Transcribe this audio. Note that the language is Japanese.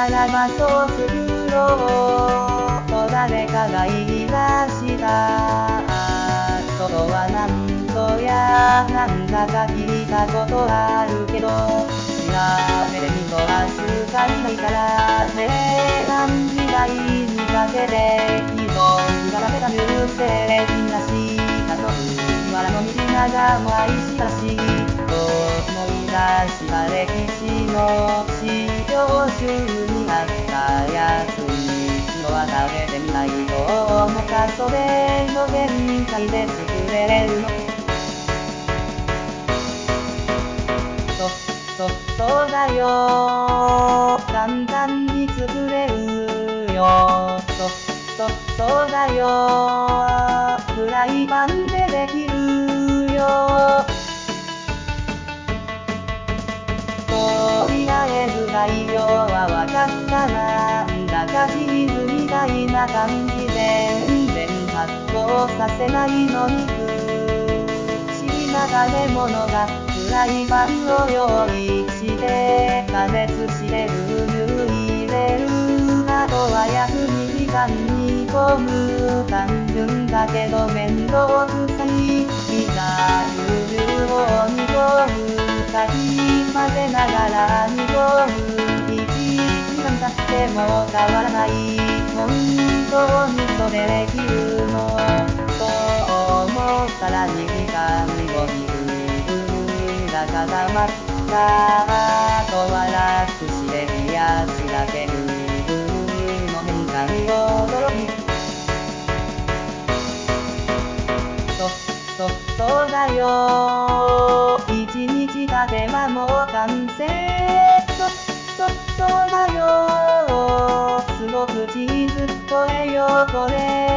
らばそう作ろうと誰かが言い出したそうはなんとやなんだか聞いたことあるけど調べてみとは数回ないから平安時代にかけて人が食べた優勢なし家族わらの道長も愛したしと思い出した歴史の資料集にあったやつに一度は食べてみたいと思ったそれの限界で作れるのそうだよ簡単に作れるよそうだよフライパンでできるよとりあえず概要はわかったなんだかチーズみたいな感じ全然発酵させないのに不思議な食べ物がフライパンを用意して加熱して牛乳入れるあとは約2時間煮込む単純だけど面倒くさいピザ牛乳を煮込むかき混ぜながら煮込む1時間経っても変わらない本当にそれできるのと思ったら2時間後にルーが固まったあとはラップして冷やすだけルーの変化に驚きそうだよ一日経てばもう完成そうだよすごくチーズっぽいよこれ